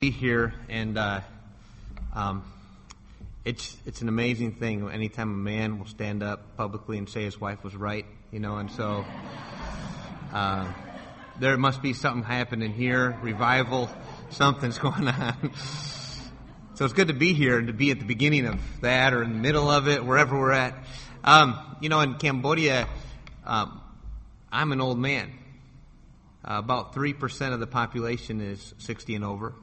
Be here, and it's an amazing thing anytime a man will stand up publicly and say his wife was right, and so there must be something happening here, revival, something's going on. So it's good to be here and to be at the beginning of that or in the middle of it, wherever we're at. In Cambodia, I'm an old man. About 3% of the population is 60 and over.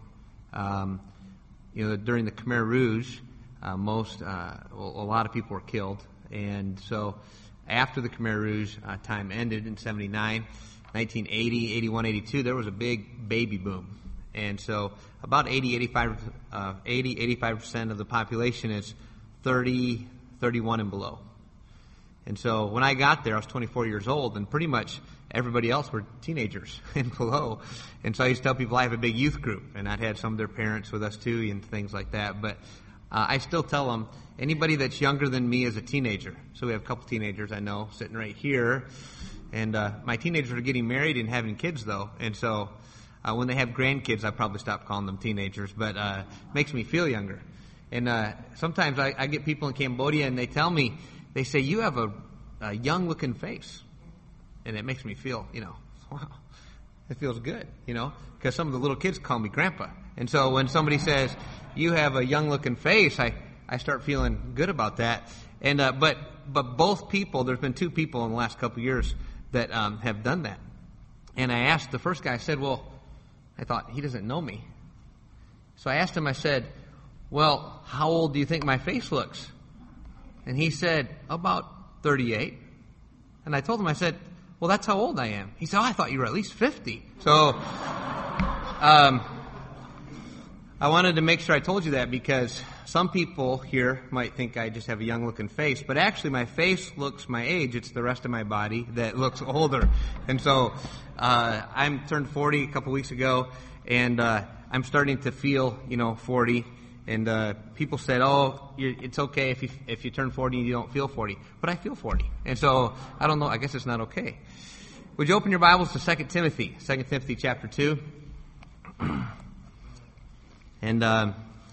During the Khmer Rouge, a lot of people were killed. And so after the Khmer Rouge time ended in 79, 1980, 81, 82, there was a big baby boom. And so about 85% of the population is 30, 31 and below. And so when I got there, I was 24 years old, and pretty much everybody else were teenagers and below. And so I used to tell people I have a big youth group, and I'd had some of their parents with us too and things like that. But I still tell them, anybody that's younger than me is a teenager. So we have a couple teenagers I know sitting right here. And my teenagers are getting married and having kids, though. And so when they have grandkids, I probably stop calling them teenagers. But it makes me feel younger. And sometimes I get people in Cambodia, and they tell me, they say, you have a young-looking face. And it makes me feel, wow, it feels good, because some of the little kids call me grandpa. And so when somebody says, you have a young-looking face, I start feeling good about that. And but both people, there's been two people in the last couple of years that have done that. And I asked the first guy, I said, well, I thought, he doesn't know me. So I asked him, I said, well, how old do you think my face looks? And he said, about 38. And I told him, I said, well, that's how old I am. He said, I thought you were at least 50. So I wanted to make sure I told you that, because some people here might think I just have a young-looking face. But actually, my face looks my age. It's the rest of my body that looks older. And so I'm turned 40 a couple weeks ago, and I'm starting to feel, 40. And people said, it's okay if you turn 40 and you don't feel 40. But I feel 40. And so, I don't know, I guess it's not okay. Would you open your Bibles to 2 Timothy chapter 2? And if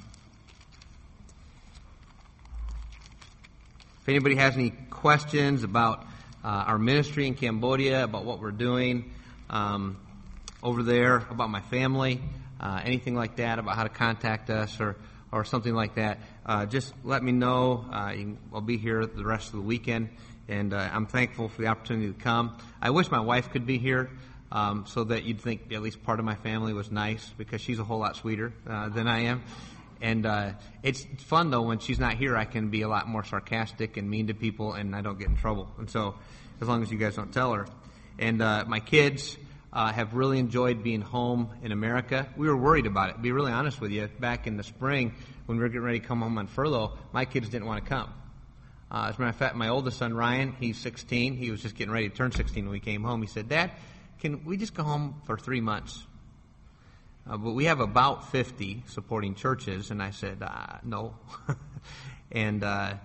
anybody has any questions about our ministry in Cambodia, about what we're doing over there, about my family, anything like that, about how to contact us or something like that, just let me know. I'll be here the rest of the weekend, and I'm thankful for the opportunity to come. I wish my wife could be here so that you'd think at least part of my family was nice, because she's a whole lot sweeter than I am. And it's fun, though, when she's not here, I can be a lot more sarcastic and mean to people, and I don't get in trouble. And so as long as you guys don't tell her. And my kids have really enjoyed being home in America. We were worried about it. To be really honest with you, back in the spring when we were getting ready to come home on furlough, my kids didn't want to come. As a matter of fact, my oldest son, Ryan, he's 16. He was just getting ready to turn 16 when we came home. He said, Dad, can we just go home for 3 months? But we have about 50 supporting churches. And I said, no. And I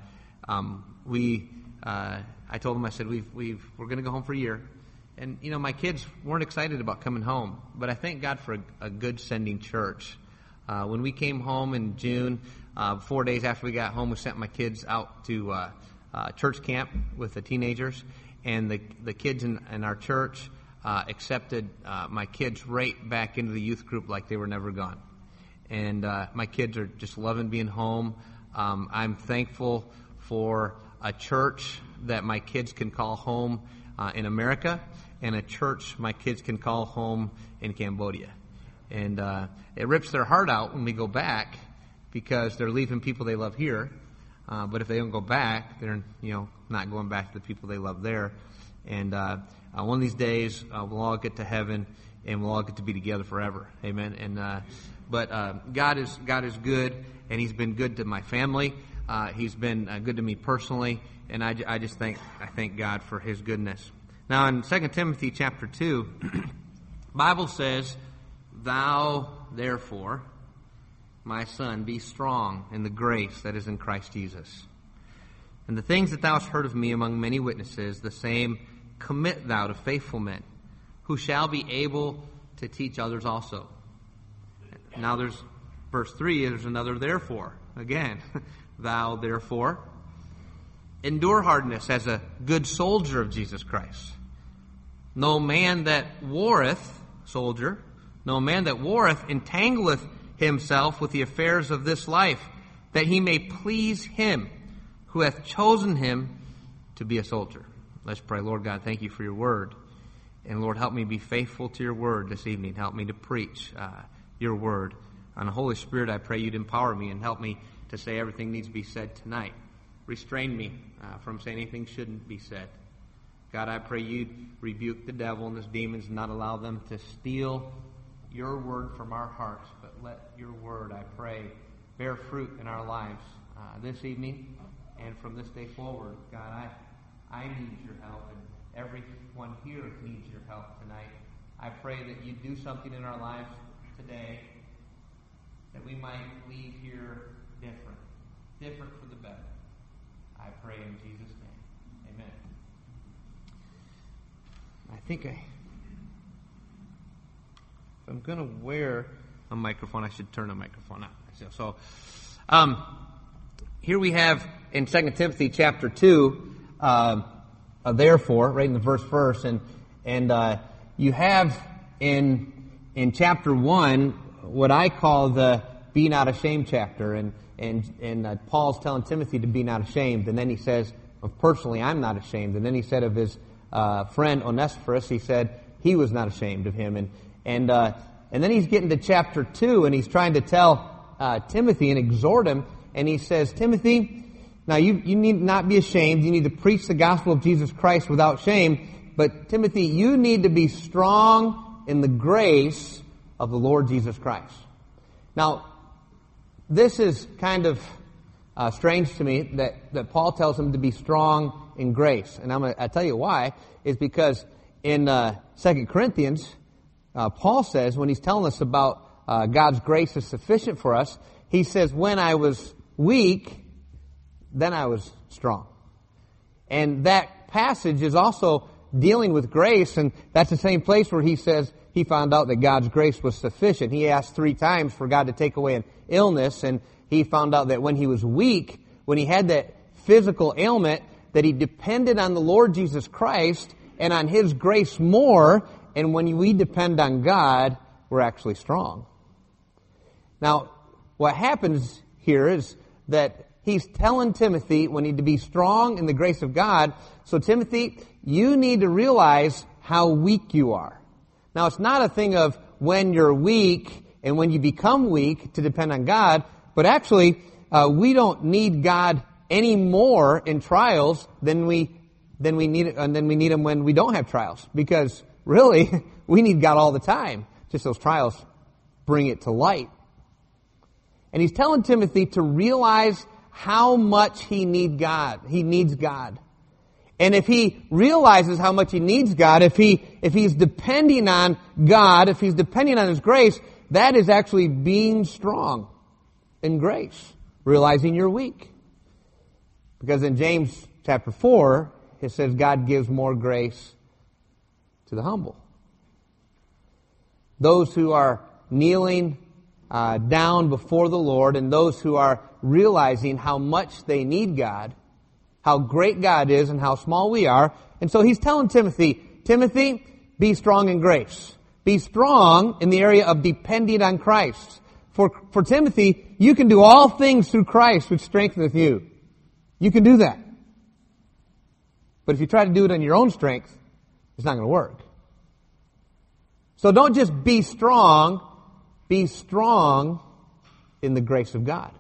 told him, I said, we're going to go home for a year. And, my kids weren't excited about coming home, but I thank God for a good sending church. When we came home in June, 4 days after we got home, we sent my kids out to church camp with the teenagers, and the kids in our church accepted my kids right back into the youth group like they were never gone. And my kids are just loving being home. I'm thankful for a church that my kids can call home in America, and a church my kids can call home in Cambodia. And it rips their heart out when we go back, because they're leaving people they love here. But if they don't go back, they're not going back to the people they love there. And one of these days, we'll all get to heaven, and we'll all get to be together forever. Amen. And but God is good, and He's been good to my family. He's been good to me personally, and I thank God for His goodness. Now, in 2 Timothy chapter 2, Bible says, Thou, therefore, my son, be strong in the grace that is in Christ Jesus. And the things that thou hast heard of me among many witnesses, the same commit thou to faithful men, who shall be able to teach others also. Now there's Verse 3, there's another therefore. Again, thou therefore endure hardness as a good soldier of Jesus Christ. No man that warreth, soldier, no man that warreth entangleth himself with the affairs of this life, that he may please him who hath chosen him to be a soldier. Let's pray. Lord God, thank you for your word. And Lord, help me be faithful to your word this evening. Help me to preach your word. And the Holy Spirit, I pray you'd empower me and help me to say everything needs to be said tonight. Restrain me from saying anything shouldn't be said. God, I pray you'd rebuke the devil and his demons and not allow them to steal your word from our hearts. But let your word, I pray, bear fruit in our lives this evening and from this day forward. God, I need your help, and everyone here needs your help tonight. I pray that you do something in our lives today that we might leave here different for the better. I pray in Jesus' name. Amen. I think if I'm going to wear a microphone, I should turn the microphone on. So, here we have in 2 Timothy chapter 2, therefore, right in the verse, and you have in chapter 1 what I call the be not ashamed chapter, and Paul's telling Timothy to be not ashamed, and then he says, personally, I'm not ashamed, and then he said of his friend Onesiphorus, he said he was not ashamed of him, and then he's getting to chapter 2, and he's trying to tell Timothy and exhort him, and he says, Timothy, now you need not be ashamed, you need to preach the gospel of Jesus Christ without shame, but Timothy, you need to be strong in the grace of the Lord Jesus Christ. Now, this is kind of strange to me that Paul tells him to be strong in grace. And I'll tell you why, is because in 2 Corinthians, Paul says, when he's telling us about God's grace is sufficient for us, he says, when I was weak, then I was strong. And that passage is also dealing with grace, and that's the same place where he says he found out that God's grace was sufficient. He asked 3 times for God to take away an illness, and he found out that when he was weak, when he had that physical ailment, that he depended on the Lord Jesus Christ and on His grace more, and when we depend on God, we're actually strong. Now, what happens here is that he's telling Timothy we need to be strong in the grace of God. So Timothy, you need to realize how weak you are. Now, it's not a thing of when you're weak and when you become weak to depend on God, but actually, we don't need God any more in trials than we need Him when we don't have trials. Because really, we need God all the time. Just those trials bring it to light. And he's telling Timothy to realize how much he needs God. He needs God. And if he realizes how much he needs God, if he's depending on God, if he's depending on His grace, that is actually being strong in grace, realizing you're weak. Because in James chapter 4, it says God gives more grace to the humble. Those who are kneeling down before the Lord, and those who are realizing how much they need God, how great God is and how small we are. And so he's telling Timothy, be strong in grace. Be strong in the area of depending on Christ. For Timothy, you can do all things through Christ which strengtheneth you. You can do that. But if you try to do it on your own strength, it's not going to work. So don't just be strong in the grace of God.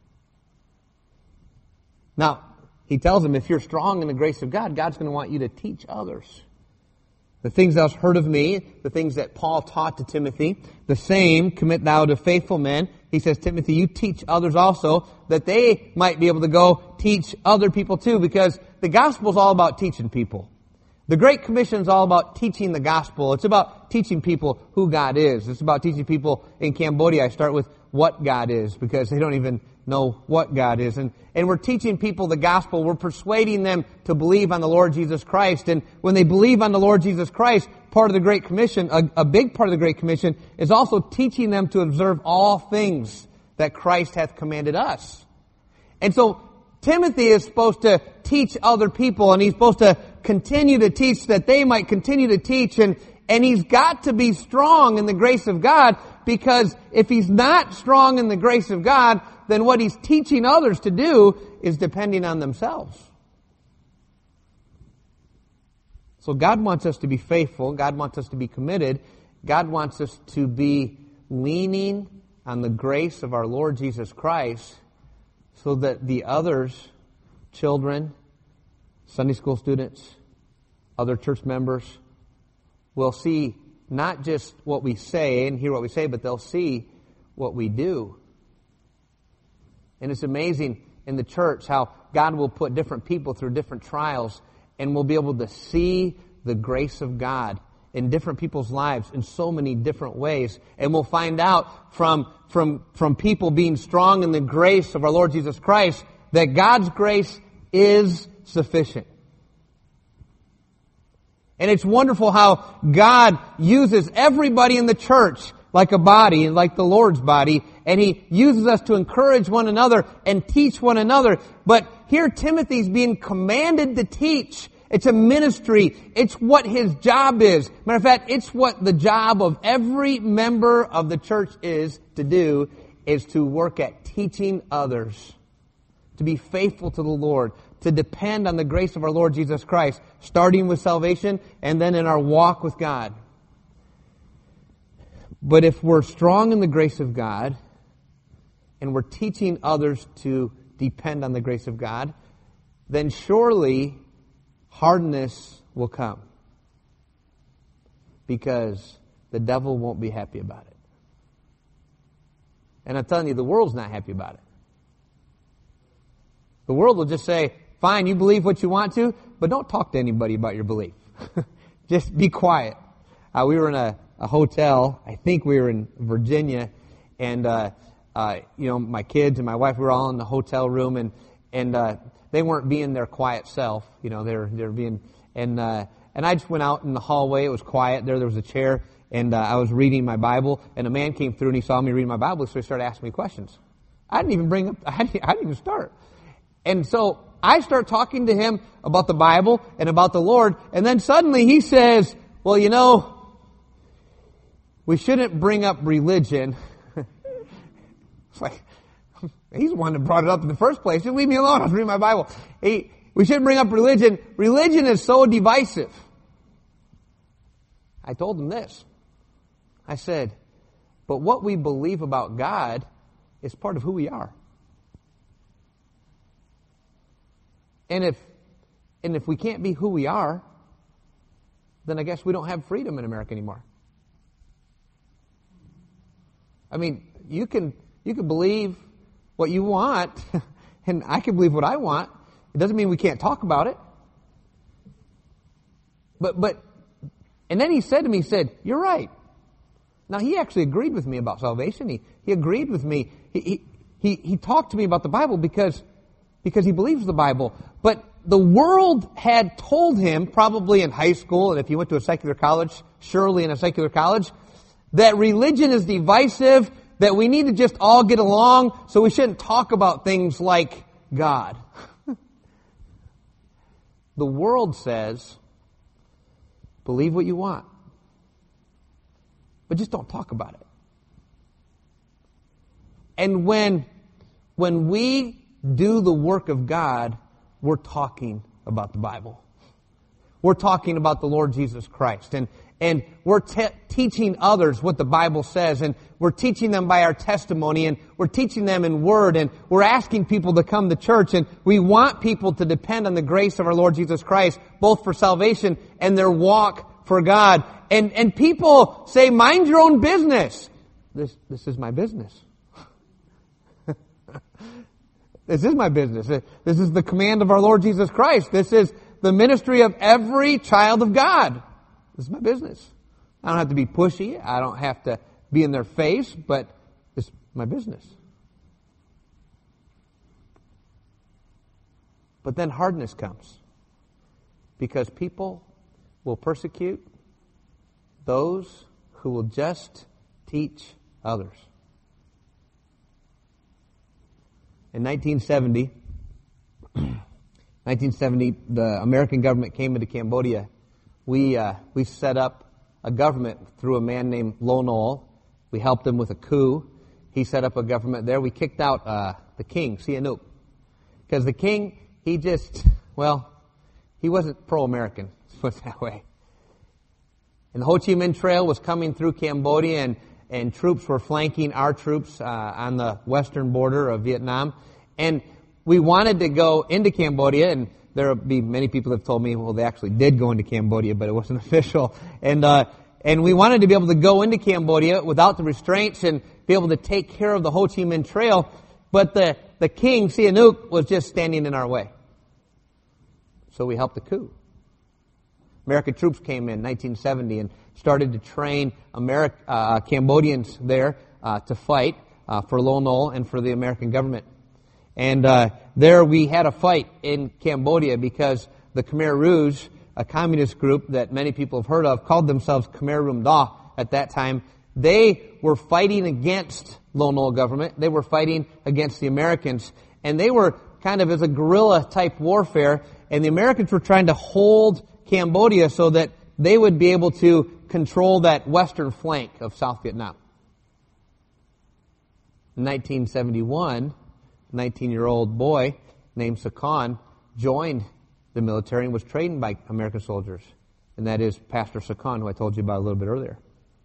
Now, he tells him, if you're strong in the grace of God, God's going to want you to teach others. The things thou hast heard of me, the things that Paul taught to Timothy, the same commit thou to faithful men. He says, Timothy, you teach others also, that they might be able to go teach other people too, because the gospel is all about teaching people. The Great Commission is all about teaching the gospel. It's about teaching people who God is. It's about teaching people in Cambodia. I start with what God is, because they don't even know what God is. And we're teaching people the gospel. We're persuading them to believe on the Lord Jesus Christ. And when they believe on the Lord Jesus Christ, part of the Great Commission, a big part of the Great Commission, is also teaching them to observe all things that Christ hath commanded us. And so Timothy is supposed to teach other people, and he's supposed to continue to teach that they might continue to teach, and he's got to be strong in the grace of God, because if he's not strong in the grace of God, then what he's teaching others to do is depending on themselves. So God wants us to be faithful. God wants us to be committed. God wants us to be leaning on the grace of our Lord Jesus Christ, so that the others, children, Sunday school students, other church members, will see not just what we say and hear what we say, but they'll see what we do. And it's amazing in the church how God will put different people through different trials, and we'll be able to see the grace of God in different people's lives in so many different ways. And we'll find out from people being strong in the grace of our Lord Jesus Christ that God's grace is sufficient. And it's wonderful how God uses everybody in the church like a body, and like the Lord's body, and He uses us to encourage one another and teach one another. But here Timothy's being commanded to teach. It's a ministry. It's what his job is. Matter of fact, it's what the job of every member of the church is to do, is to work at teaching others, to be faithful to the Lord, to depend on the grace of our Lord Jesus Christ, starting with salvation and then in our walk with God. But if we're strong in the grace of God and we're teaching others to depend on the grace of God, then surely hardness will come, because the devil won't be happy about it. And I'm telling you, the world's not happy about it. The world will just say, fine, you believe what you want to, but don't talk to anybody about your belief. Just be quiet. We were in a hotel, I think we were in Virginia, and my kids and my wife, we were all in the hotel room, and they weren't being their quiet self. They were being, and I just went out in the hallway. It was quiet. There was a chair, and I was reading my Bible, and a man came through and he saw me reading my Bible, so he started asking me questions. I didn't even start. And so I start talking to him about the Bible and about the Lord, and then suddenly he says, well, we shouldn't bring up religion. It's like, he's the one that brought it up in the first place. Just leave me alone. I was reading my Bible. We shouldn't bring up religion. Religion is so divisive. I told him this. I said, but what we believe about God is part of who we are. And if we can't be who we are, then I guess we don't have freedom in America anymore. I mean, you can believe what you want, and I can believe what I want. It doesn't mean we can't talk about it. But, and then he said to me, you're right. Now, he actually agreed with me about salvation. He agreed with me. He talked to me about the Bible because he believes the Bible. But the world had told him, probably in high school, and if you went to a secular college, surely in a secular college, that religion is divisive, that we need to just all get along, so we shouldn't talk about things like God. The world says, believe what you want, but just don't talk about it. And when we do the work of God, we're talking about the Bible. We're talking about the Lord Jesus Christ. And we're teaching others what the Bible says, and we're teaching them by our testimony, and we're teaching them in word, and we're asking people to come to church, and we want people to depend on the grace of our Lord Jesus Christ, both for salvation and their walk for God. And people say, mind your own business. This is my business. This is my business. This is the command of our Lord Jesus Christ. This is the ministry of every child of God. This is my business. I don't have to be pushy. I don't have to be in their face, but it's my business. But then hardness comes, because people will persecute those who will just teach others. In 1970, the American government came into Cambodia. We set up a government through a man named Lon Nol. We helped him with a coup. He set up a government there. We kicked out the king, Sihanouk. Because the king, he wasn't pro-American, let's put it that way. And the Ho Chi Minh Trail was coming through Cambodia, and troops were flanking our troops on the western border of Vietnam. And we wanted to go into Cambodia, and there will be many people that have told me, well, they actually did go into Cambodia, but it wasn't official. And we wanted to be able to go into Cambodia without the restraints and be able to take care of the Ho Chi Minh Trail. But the king, Sihanouk, was just standing in our way. So we helped the coup. American troops came in 1970 and started to train Cambodians there to fight for Lon Nol and for the American government. And there we had a fight in Cambodia because the Khmer Rouge, a communist group that many people have heard of, called themselves Khmer Rum Da at that time. They were fighting against Lon Nol government. They were fighting against the Americans. And they were kind of as a guerrilla type warfare. And the Americans were trying to hold Cambodia so that they would be able to control that western flank of South Vietnam. In 1971, a 19-year-old boy named Sakan joined the military and was trained by American soldiers. And that is Pastor Sakan, who I told you about a little bit earlier.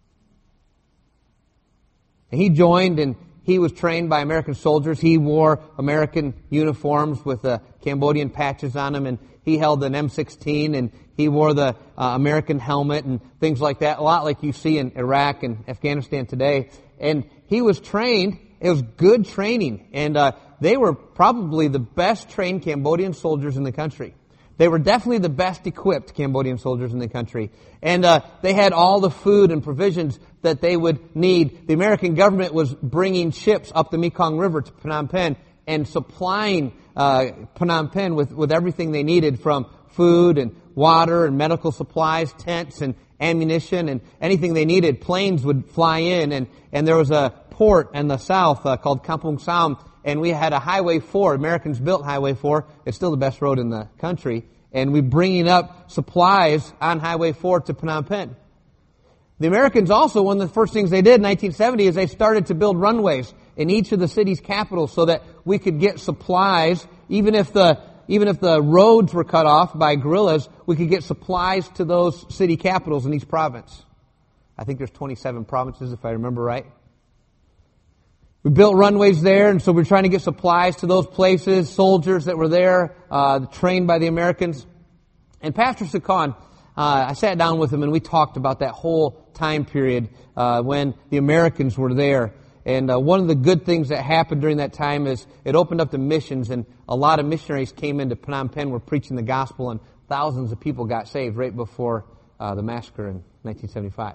And he joined and he was trained by American soldiers. He wore American uniforms with Cambodian patches on them, and he held an M16, and he wore the American helmet and things like that, a lot like you see in Iraq and Afghanistan today. And he was trained. It was good training, and they were probably the best trained Cambodian soldiers in the country. They were definitely the best equipped Cambodian soldiers in the country. And they had all the food and provisions that they would need. The American government was bringing ships up the Mekong River to Phnom Penh and supplying Phnom Penh with everything they needed, from food and water and medical supplies, tents and ammunition and anything they needed. Planes would fly in, and there was a port in the south called Kampong Sam, and we had a Highway 4. Americans built Highway 4. It's still the best road in the country. And we're bringing up supplies on Highway 4 to Phnom Penh. The Americans also, one of the first things they did in 1970 is they started to build runways in each of the city's capitals so that we could get supplies. Even if the roads were cut off by guerrillas, we could get supplies to those city capitals in each province. I think there's 27 provinces, if I remember right. We built runways there, and so we're trying to get supplies to those places, soldiers that were there, trained by the Americans. And Pastor Sakan, I sat down with him and we talked about that whole time period when the Americans were there. And one of the good things that happened during that time is it opened up the missions, and a lot of missionaries came into Phnom Penh, were preaching the gospel, and thousands of people got saved right before the massacre in 1975.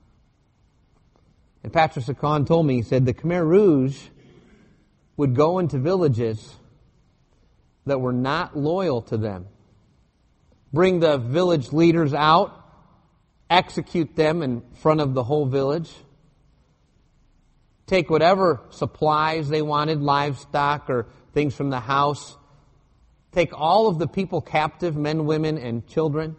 And Pastor Sakan told me, he said, the Khmer Rouge would go into villages that were not loyal to them, bring the village leaders out, execute them in front of the whole village, take whatever supplies they wanted, livestock or things from the house, take all of the people captive, men, women, and children,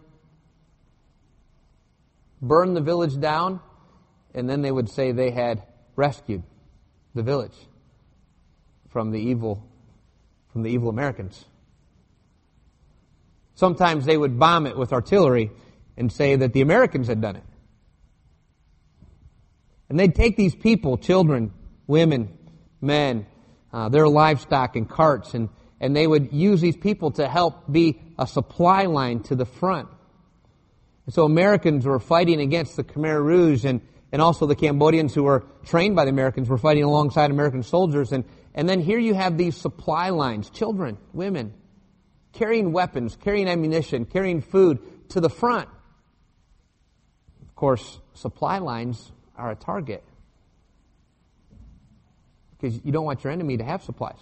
burn the village down, and then they would say they had rescued the village from the evil Americans. Sometimes they would bomb it with artillery and say that the Americans had done it. And they'd take these people, children, women, men, their livestock and carts, and they would use these people to help be a supply line to the front. And so Americans were fighting against the Khmer Rouge, and also the Cambodians who were trained by the Americans were fighting alongside American soldiers. And then here you have these supply lines, children, women, carrying weapons, carrying ammunition, carrying food to the front. Of course, supply lines are a target because you don't want your enemy to have supplies.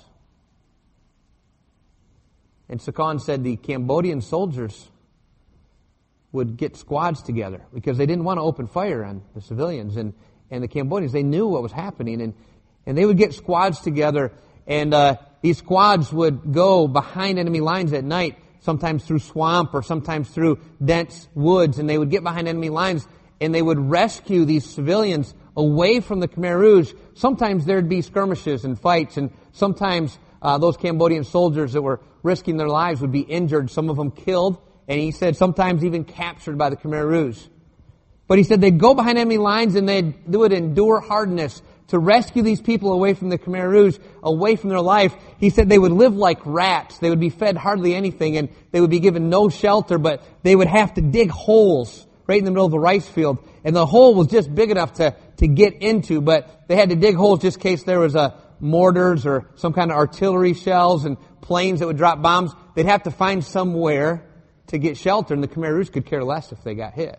And Sakan said the Cambodian soldiers would get squads together because they didn't want to open fire on the civilians. And the Cambodians, they knew what was happening. And they would get squads together, and these squads would go behind enemy lines at night, sometimes through swamp or sometimes through dense woods, and they would get behind enemy lines and they would rescue these civilians away from the Khmer Rouge. Sometimes there'd be skirmishes and fights, and sometimes those Cambodian soldiers that were risking their lives would be injured, some of them killed, and he said sometimes even captured by the Khmer Rouge. But he said they'd go behind enemy lines and they would endure hardness to rescue these people away from the Khmer Rouge, away from their life. He said they would live like rats. They would be fed hardly anything, and they would be given no shelter, but they would have to dig holes right in the middle of the rice field. And the hole was just big enough to get into, but they had to dig holes just in case there was mortars or some kind of artillery shells and planes that would drop bombs. They'd have to find somewhere to get shelter, and the Khmer Rouge could care less if they got hit.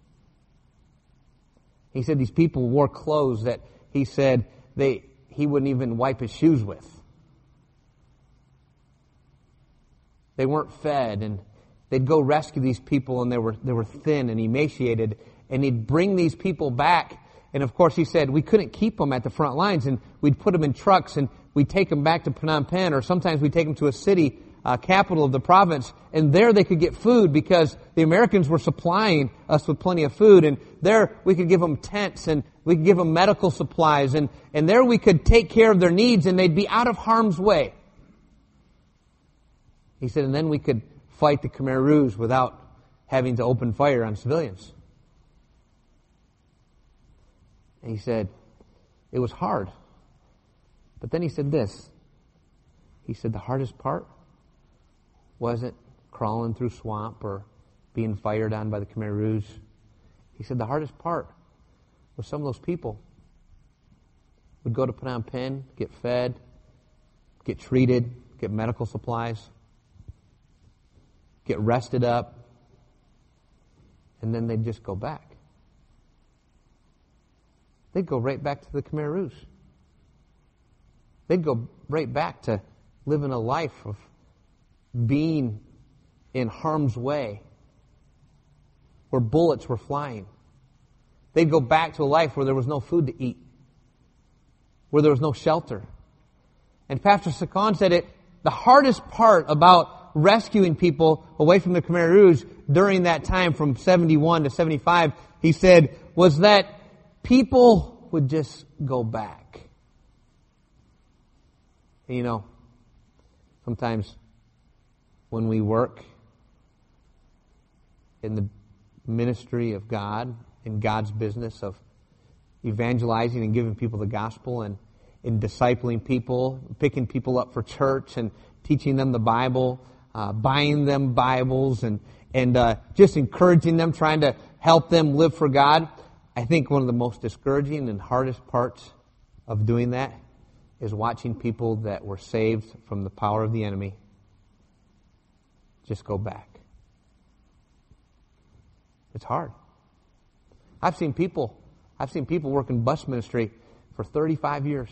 He said these people wore clothes that he said he wouldn't even wipe his shoes with. They weren't fed, and they'd go rescue these people, and they were thin and emaciated, and he'd bring these people back. And of course, he said we couldn't keep them at the front lines, and we'd put them in trucks, and we'd take them back to Phnom Penh, or sometimes we'd take them to a city, capital of the province, and there they could get food because the Americans were supplying us with plenty of food, and there we could give them tents, and we could give them medical supplies, and there we could take care of their needs, and they'd be out of harm's way. He said, and then we could fight the Khmer Rouge without having to open fire on civilians. And he said, it was hard. But then he said this. He said the hardest part wasn't crawling through swamp or being fired on by the Khmer Rouge. He said the hardest part was some of those people would go to Phnom Penh, get fed, get treated, get medical supplies, get rested up, and then they'd just go back. They'd go right back to the Khmer Rouge. They'd go right back to living a life of being in harm's way, where bullets were flying. They'd go back to a life where there was no food to eat, where there was no shelter. And Pastor Sakon said the hardest part about rescuing people away from the Khmer Rouge during that time from 71 to 75, he said, was that people would just go back. And, you know, sometimes when we work in the ministry of God, in God's business of evangelizing and giving people the gospel and in discipling people, picking people up for church and teaching them the Bible, buying them Bibles and just encouraging them, trying to help them live for God. I think one of the most discouraging and hardest parts of doing that is watching people that were saved from the power of the enemy just go back. It's hard. I've seen people work in bus ministry for 35 years.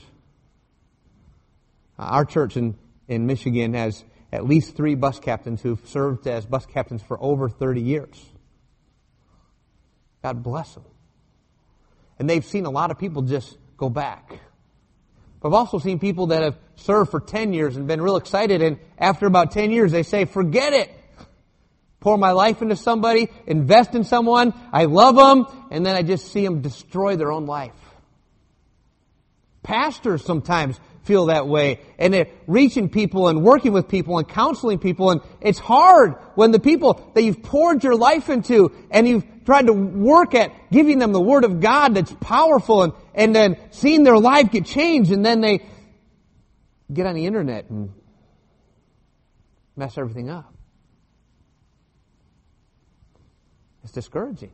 Our church in Michigan has at least 3 bus captains who've served as bus captains for over 30 years. God bless them. And they've seen a lot of people just go back. But I've also seen people that have served for 10 years and been real excited, and after about 10 years they say, forget it. Pour my life into somebody, invest in someone, I love them, and then I just see them destroy their own life. Pastors sometimes feel that way, and they're reaching people and working with people and counseling people, and it's hard when the people that you've poured your life into and you've tried to work at giving them the Word of God that's powerful and then seeing their life get changed, and then they get on the internet and mess everything up. It's discouraging.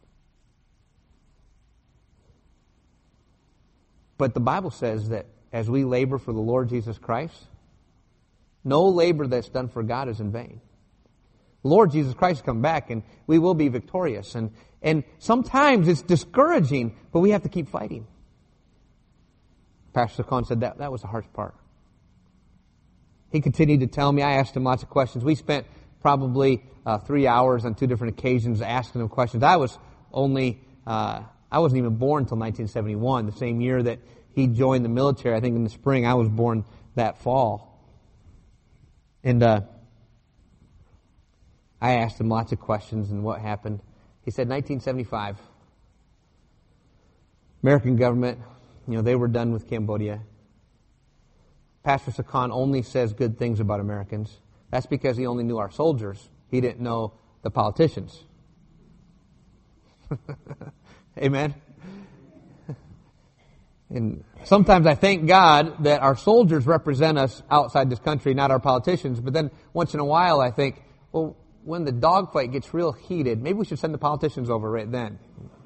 But the Bible says that as we labor for the Lord Jesus Christ, no labor that's done for God is in vain. The Lord Jesus Christ will come back and we will be victorious. And sometimes it's discouraging, but we have to keep fighting. Pastor Khan said that was the hardest part. He continued to tell me, I asked him lots of questions. We spent probably 3 hours on 2 different occasions asking him questions. I wasn't even born until 1971, the same year that he joined the military. I think in the spring, I was born that fall. And I asked him lots of questions and what happened. He said 1975, American government, they were done with Cambodia. Pastor Sakon only says good things about Americans. That's because he only knew our soldiers. He didn't know the politicians. Amen? And sometimes I thank God that our soldiers represent us outside this country, not our politicians. But then once in a while I think, well, when the dogfight gets real heated, maybe we should send the politicians over right then.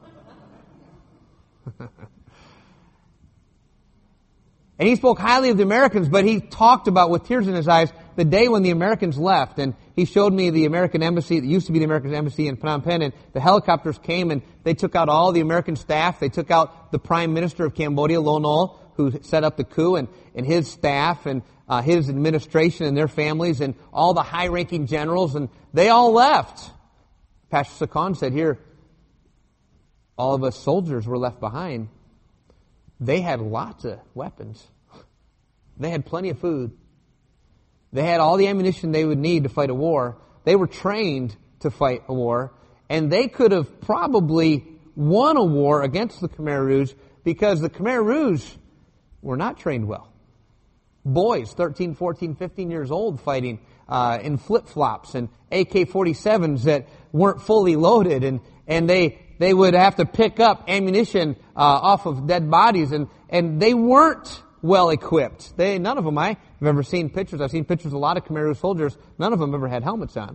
And he spoke highly of the Americans, but he talked about, with tears in his eyes, the day when the Americans left. And he showed me the American embassy, that used to be the American embassy in Phnom Penh, and the helicopters came and they took out all the American staff. They took out the Prime Minister of Cambodia, Lon Nol, who set up the coup, and his staff, and his administration and their families, and all the high-ranking generals, and they all left. Pastor Sakon said, here, all of us soldiers were left behind. They had lots of weapons. They had plenty of food. They had all the ammunition they would need to fight a war. They were trained to fight a war. And they could have probably won a war against the Khmer Rouge because the Khmer Rouge were not trained well. Boys, 13, 14, 15 years old, fighting in flip-flops and AK-47s that weren't fully loaded. And they would have to pick up ammunition off of dead bodies, and they weren't well equipped. None of them, I've ever seen pictures. I've seen pictures of a lot of Khmer Rouge soldiers. None of them ever had helmets on.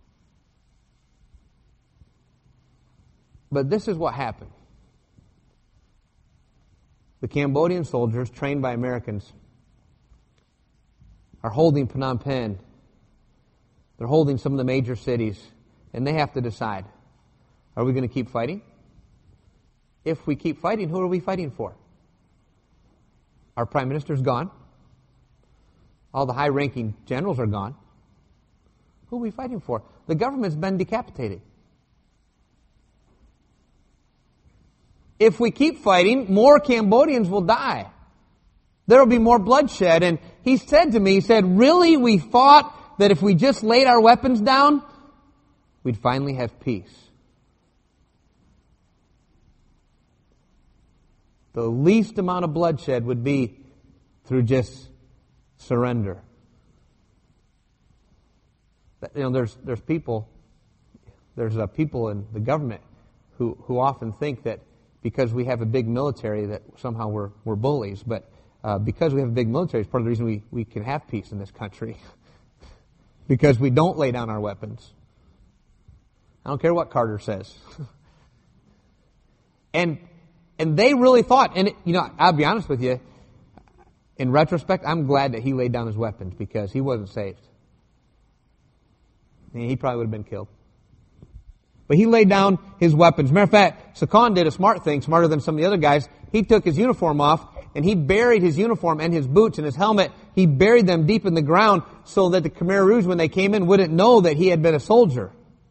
But this is what happened. The Cambodian soldiers, trained by Americans, are holding Phnom Penh. They're holding some of the major cities, and they have to decide, are we going to keep fighting? If we keep fighting, who are we fighting for? Our Prime Minister's gone. All the high-ranking generals are gone. Who are we fighting for? The government's been decapitated. If we keep fighting, more Cambodians will die. There will be more bloodshed. And he said to me, really, we thought that if we just laid our weapons down, we'd finally have peace. The least amount of bloodshed would be through just surrender. There's people in the government who often think that because we have a big military that somehow we're bullies. But because we have a big military is part of the reason we can have peace in this country. Because we don't lay down our weapons. I don't care what Carter says. And they really thought, and I'll be honest with you, in retrospect, I'm glad that he laid down his weapons because he wasn't saved. He probably would have been killed. But he laid down his weapons. Matter of fact, Sakon did a smart thing, smarter than some of the other guys. He took his uniform off, and he buried his uniform and his boots and his helmet. He buried them deep in the ground so that the Khmer Rouge, when they came in, wouldn't know that he had been a soldier.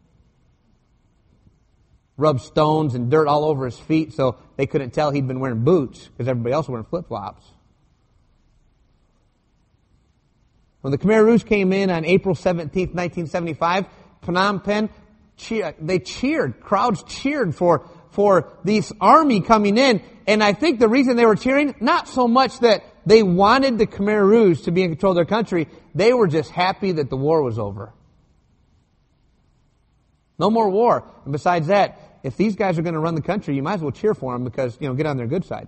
Rubbed stones and dirt all over his feet so they couldn't tell he'd been wearing boots because everybody else was wearing flip-flops. When the Khmer Rouge came in on April 17th, 1975, Phnom Penh, they cheered. Crowds cheered for this army coming in. And I think the reason they were cheering, not so much that they wanted the Khmer Rouge to be in control of their country, they were just happy that the war was over. No more war. And besides that, if these guys are going to run the country, you might as well cheer for them because, get on their good side.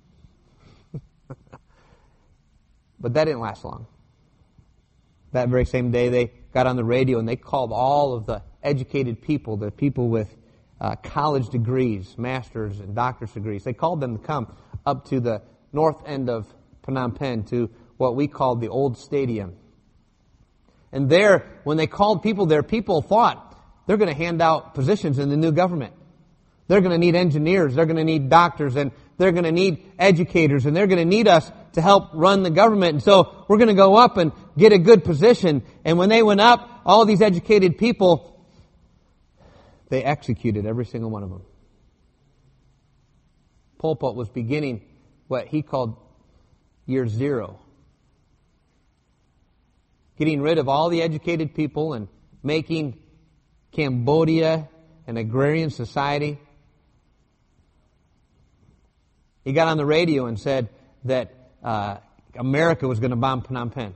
But that didn't last long. That very same day, they got on the radio and they called all of the educated people, the people with college degrees, master's and doctor's degrees. They called them to come up to the north end of Phnom Penh to what we called the old stadium. And there, when they called people there, people thought, they're going to hand out positions in the new government. They're going to need engineers, they're going to need doctors, and they're going to need educators, and they're going to need us to help run the government. And so we're going to go up and get a good position. And when they went up, all these educated people, they executed every single one of them. Pol Pot was beginning what he called year zero. getting rid of all the educated people and making Cambodia an agrarian society. He got on the radio and said that America was going to bomb Phnom Penh.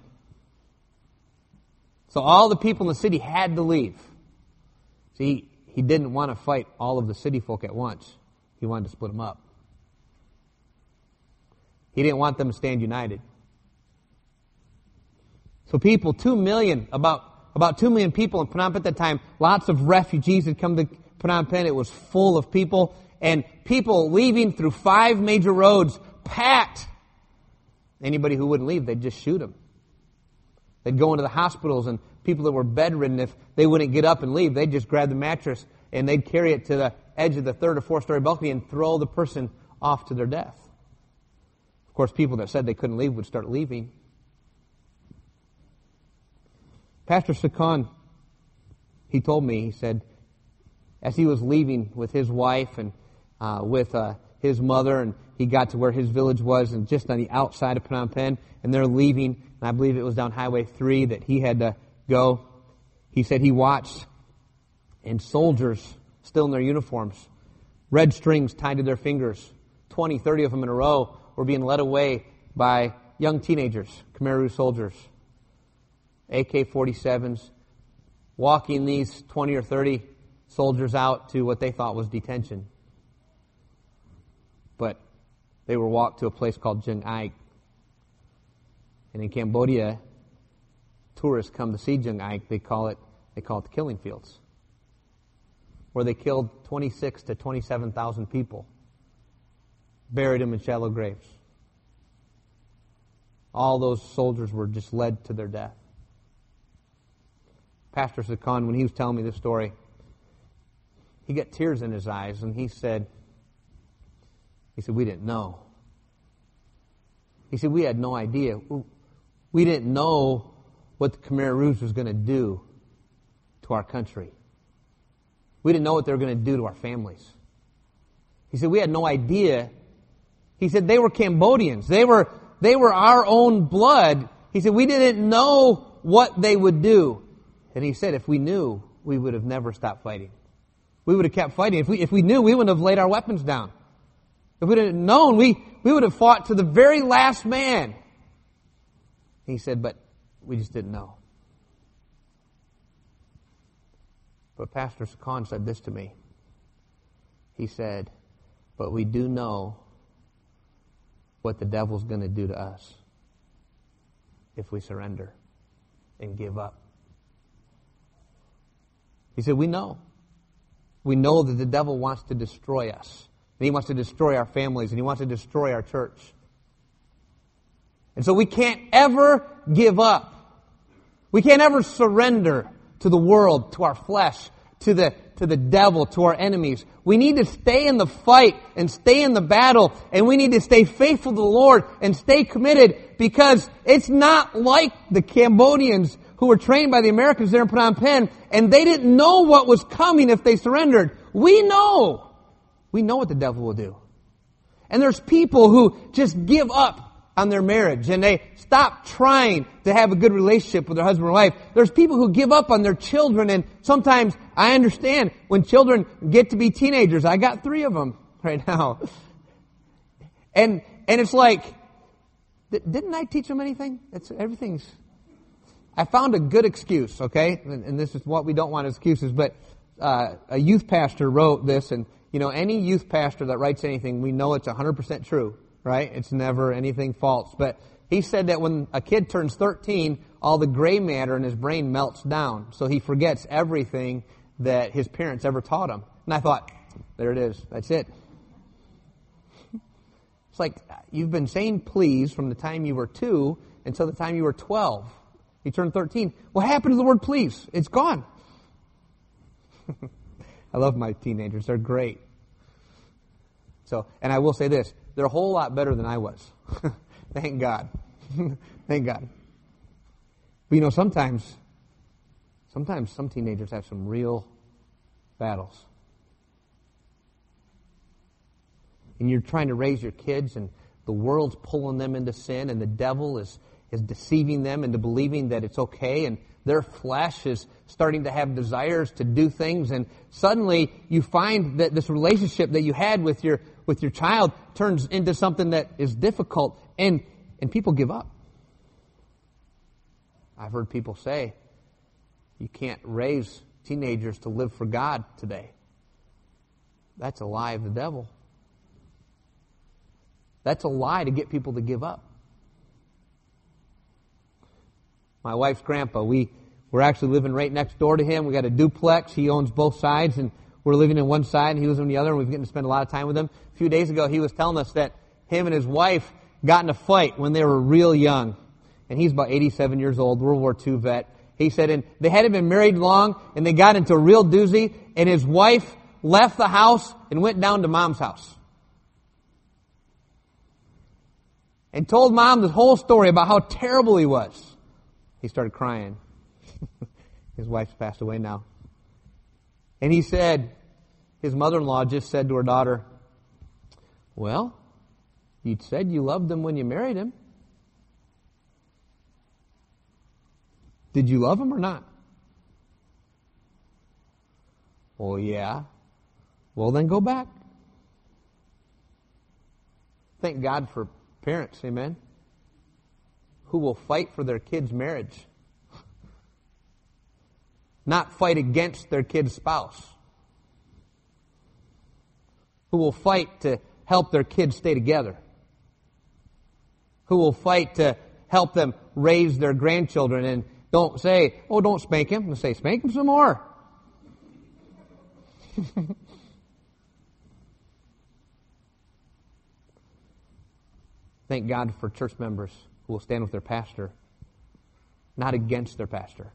So all the people in the city had to leave. See, he didn't want to fight all of the city folk at once. He wanted to split them up. He didn't want them to stand united. So people, 2 million, about 2 million people in Phnom Penh at that time, lots of refugees had come to Phnom Penh. It was full of people. And people leaving through 5 major roads, packed. Anybody who wouldn't leave, they'd just shoot them. They'd go into the hospitals, and people that were bedridden, if they wouldn't get up and leave, they'd just grab the mattress and they'd carry it to the edge of the 3rd or 4th story balcony and throw the person off to their death. Of course, people that said they couldn't leave would start leaving. Pastor Sakon, he told me, he said, as he was leaving with his wife and with his mother, and he got to where his village was, and just on the outside of Phnom Penh, and they're leaving, and I believe it was down Highway 3 that he had to go. He said he watched, and soldiers still in their uniforms, red strings tied to their fingers, 20, 30 of them in a row, were being led away by young teenagers, Khmer Rouge soldiers, AK-47s, walking these 20 or 30 soldiers out to what they thought was detention. But they were walked to a place called Jung Aik. And in Cambodia, tourists come to see Jung Aik. They call it the killing fields, where they killed 26 to 27,000 people, buried them in shallow graves. All those soldiers were just led to their death. Pastor Sakon, when he was telling me this story, he got tears in his eyes, and he said, we didn't know. He said, we had no idea. We didn't know what the Khmer Rouge was going to do to our country. We didn't know what they were going to do to our families. He said, we had no idea. He said, they were Cambodians. They were our own blood. He said, we didn't know what they would do. And he said, if we knew, we would have never stopped fighting. We would have kept fighting. If we knew, we wouldn't have laid our weapons down. If we didn't known, we would have fought to the very last man. He said, but we just didn't know. But Pastor Sakon said this to me. He said, but we do know what the devil's going to do to us if we surrender and give up. He said, we know. We know that the devil wants to destroy us. And he wants to destroy our families. And he wants to destroy our church. And so we can't ever give up. We can't ever surrender to the world, to our flesh, to the devil, to our enemies. We need to stay in the fight and stay in the battle. And we need to stay faithful to the Lord and stay committed, because it's not like the Cambodians who were trained by the Americans there in Phnom Penh, and they didn't know what was coming if they surrendered. We know. We know what the devil will do. And there's people who just give up on their marriage, and they stop trying to have a good relationship with their husband or wife. There's people who give up on their children, and sometimes I understand when children get to be teenagers. I got 3 of them right now. And it's like, didn't I teach them anything? Everything's... I found a good excuse, okay? And this is what we don't want as excuses, but a youth pastor wrote this, and any youth pastor that writes anything, we know it's 100% true, right? It's never anything false. But he said that when a kid turns 13, all the gray matter in his brain melts down, so he forgets everything that his parents ever taught him. And I thought, there it is. That's it. It's like you've been saying please from the time you were 2 until the time you were 12. You turned 13. What happened to the word please? It's gone. I love my teenagers. They're great. So, and I will say this. They're a whole lot better than I was. Thank God. Thank God. But sometimes some teenagers have some real battles. And you're trying to raise your kids, and the world's pulling them into sin, and the devil is is deceiving them into believing that it's okay, and their flesh is starting to have desires to do things, and suddenly you find that this relationship that you had with your child turns into something that is difficult, and people give up. I've heard people say, you can't raise teenagers to live for God today. That's a lie of the devil. That's a lie to get people to give up. My wife's grandpa, we're actually living right next door to him. We got a duplex. He owns both sides, and we're living in one side, and he was on the other, and we've getting to spend a lot of time with him. A few days ago, he was telling us that him and his wife got in a fight when they were real young. And he's about 87 years old, World War II vet. He said, and they hadn't been married long, and they got into a real doozy, and his wife left the house and went down to Mom's house. And told Mom the whole story about how terrible he was. He started crying. His wife's passed away now. And he said, his mother-in-law just said to her daughter, well, you said you loved him when you married him. Did you love him or not? Well, yeah. Well, then go back. Thank God for parents, amen, who will fight for their kids' marriage. Not fight against their kid's spouse. Who will fight to help their kids stay together. Who will fight to help them raise their grandchildren, and don't say, oh, don't spank him. They'll say, spank him some more. Thank God for church members who will stand with their pastor, not against their pastor.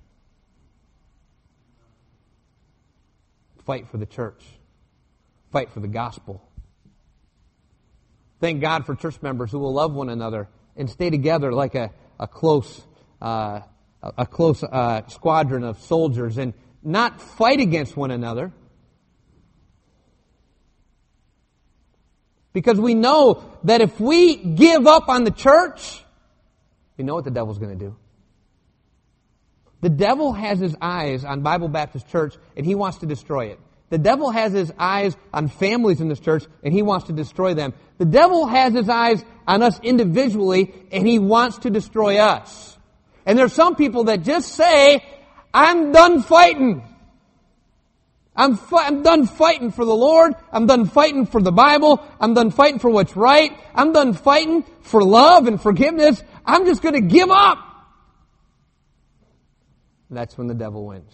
Fight for the church. Fight for the gospel. Thank God for church members who will love one another and stay together like a close squadron of soldiers and not fight against one another. Because we know that if we give up on the church, we know what the devil's going to do. The devil has his eyes on Bible Baptist Church, and he wants to destroy it. The devil has his eyes on families in this church, and he wants to destroy them. The devil has his eyes on us individually, and he wants to destroy us. And there's some people that just say, I'm done fighting. I'm done fighting for the Lord. I'm done fighting for the Bible. I'm done fighting for what's right. I'm done fighting for love and forgiveness. I'm just going to give up. And that's when the devil wins.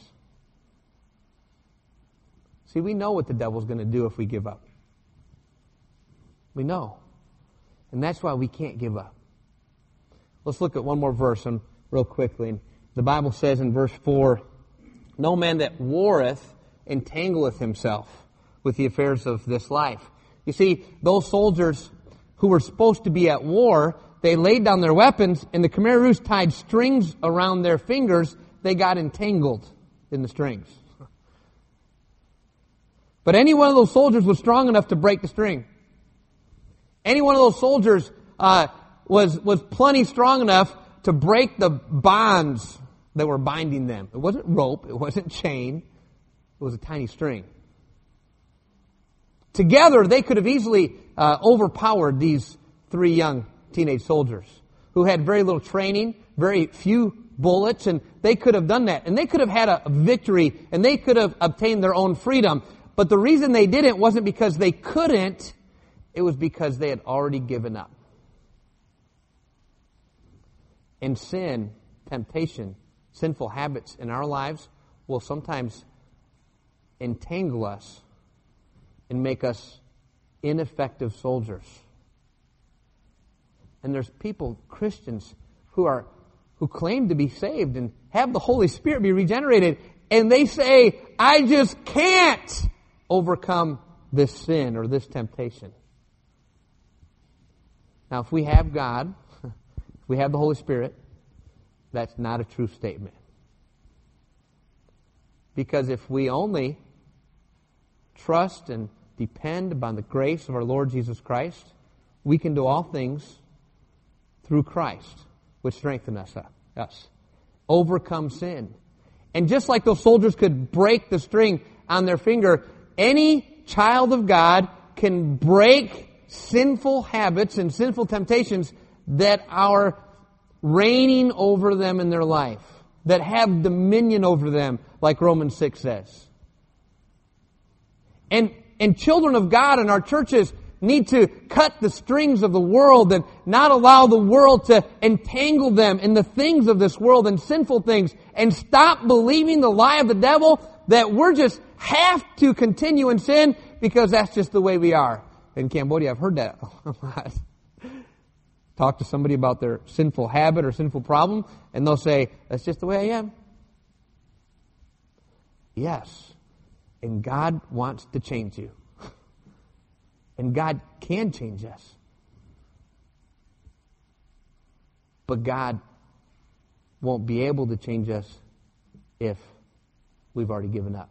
See, we know what the devil's going to do if we give up. We know. And that's why we can't give up. Let's look at one more verse real quickly. The Bible says in verse 4, no man that warreth entangleth himself with the affairs of this life. You see, those soldiers who were supposed to be at war, they laid down their weapons, and the Khmer Rouge tied strings around their fingers. They got entangled in the strings. But any one of those soldiers was strong enough to break the string. Any one of those soldiers was plenty strong enough to break the bonds that were binding them. It wasn't rope. It wasn't chain. It was a tiny string. Together, they could have easily overpowered these three young teenage soldiers who had very little training, very few bullets, and they could have done that. And they could have had a victory, and they could have obtained their own freedom. But the reason they didn't wasn't because they couldn't. It was because they had already given up. And sin, temptation, sinful habits in our lives will sometimes entangle us and make us ineffective soldiers. And there's people, Christians, who claim to be saved and have the Holy Spirit, be regenerated, and they say, I just can't overcome this sin or this temptation. Now, if we have God, if we have the Holy Spirit, that's not a true statement. Because if we only trust and depend upon the grace of our Lord Jesus Christ, we can do all things through Christ, would strengthen us. Overcome sin. And just like those soldiers could break the string on their finger, any child of God can break sinful habits and sinful temptations that are reigning over them in their life, that have dominion over them, like Romans 6 says. And children of God in our churches need to cut the strings of the world and not allow the world to entangle them in the things of this world and sinful things, and stop believing the lie of the devil that we're just have to continue in sin because that's just the way we are. In Cambodia, I've heard that a lot. Talk to somebody about their sinful habit or sinful problem, and they'll say, that's just the way I am. Yes, and God wants to change you. And God can change us. But God won't be able to change us if we've already given up.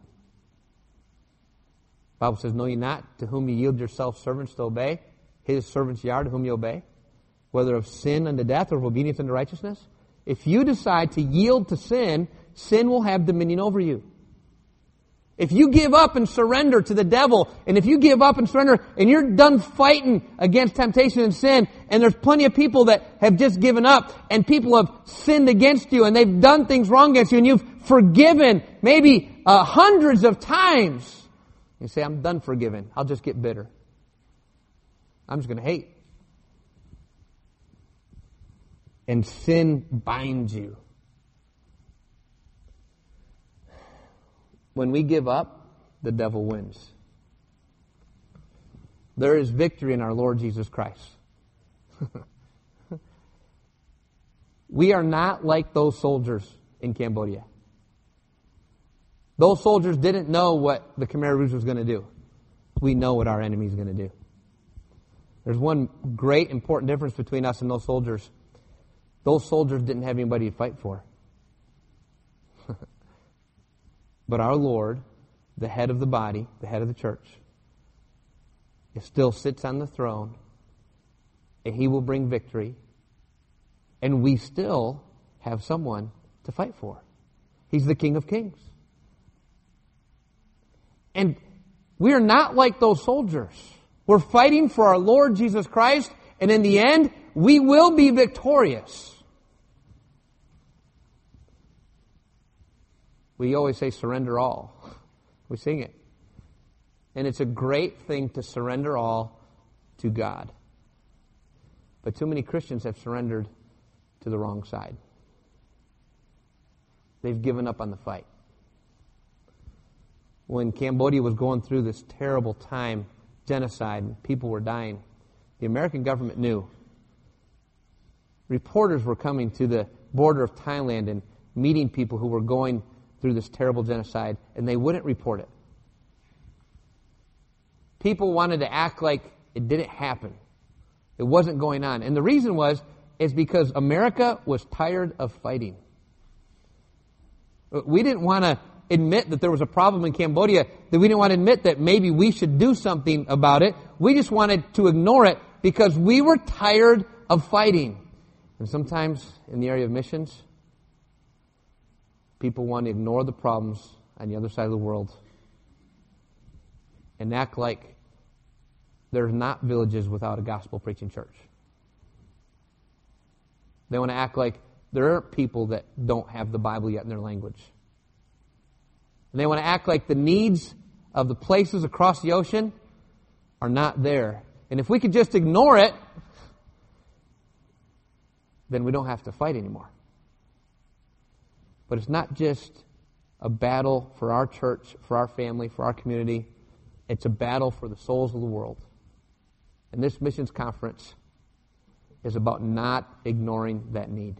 The Bible says, know ye not to whom ye yield yourselves servants to obey? His servants ye are to whom ye obey, whether of sin unto death or of obedience unto righteousness. If you decide to yield to sin, sin will have dominion over you. If you give up and surrender to the devil, and if you give up and surrender, and you're done fighting against temptation and sin, and there's plenty of people that have just given up, and people have sinned against you, and they've done things wrong against you, and you've forgiven maybe hundreds of times, you say, I'm done forgiving. I'll just get bitter. I'm just going to hate. And sin binds you. When we give up, the devil wins. There is victory in our Lord Jesus Christ. We are not like those soldiers in Cambodia. Those soldiers didn't know what the Khmer Rouge was going to do. We know what our enemy is going to do. There's one great important difference between us and those soldiers. Those soldiers didn't have anybody to fight for. But our Lord, the head of the body, the head of the church, still sits on the throne, and He will bring victory, and we still have someone to fight for. He's the King of Kings. And we are not like those soldiers. We're fighting for our Lord Jesus Christ, and in the end, we will be victorious. We always say, surrender all. We sing it. And it's a great thing to surrender all to God. But too many Christians have surrendered to the wrong side. They've given up on the fight. When Cambodia was going through this terrible time, genocide, and people were dying, the American government knew. Reporters were coming to the border of Thailand and meeting people who were going through this terrible genocide, and they wouldn't report it. People wanted to act like it didn't happen. It wasn't going on. And the reason is because America was tired of fighting. We didn't want to admit that there was a problem in Cambodia, that we didn't want to admit that maybe we should do something about it. We just wanted to ignore it because we were tired of fighting. And sometimes in the area of missions, people want to ignore the problems on the other side of the world and act like there's not villages without a gospel preaching church. They want to act like there are people that don't have the Bible yet in their language. And they want to act like the needs of the places across the ocean are not there. And if we could just ignore it, then we don't have to fight anymore. But it's not just a battle for our church, for our family, for our community. It's a battle for the souls of the world. And this missions conference is about not ignoring that need.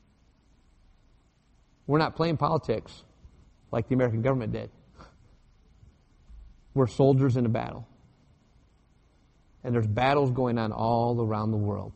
We're not playing politics like the American government did. We're soldiers in a battle. And there's battles going on all around the world.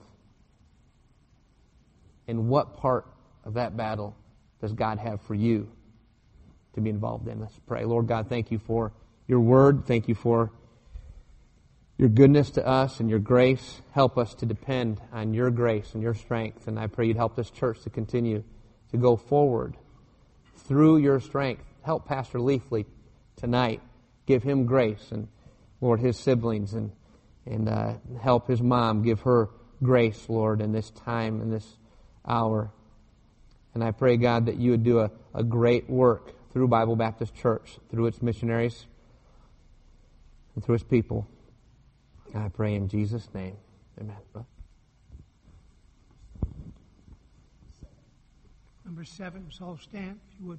And what part of that battle does God have for you to be involved in? Let's pray. Lord God, thank you for your word. Thank you for your goodness to us and your grace. Help us to depend on your grace and your strength. And I pray you'd help this church to continue to go forward through your strength. Help Pastor Leafley tonight. Give him grace, and Lord, his siblings, and help his mom. Give her grace, Lord, in this time, in this hour. And I pray, God, that you would do a great work through Bible Baptist Church, through its missionaries, and through its people. I pray in Jesus' name. Amen. Number 7, so stand if you would.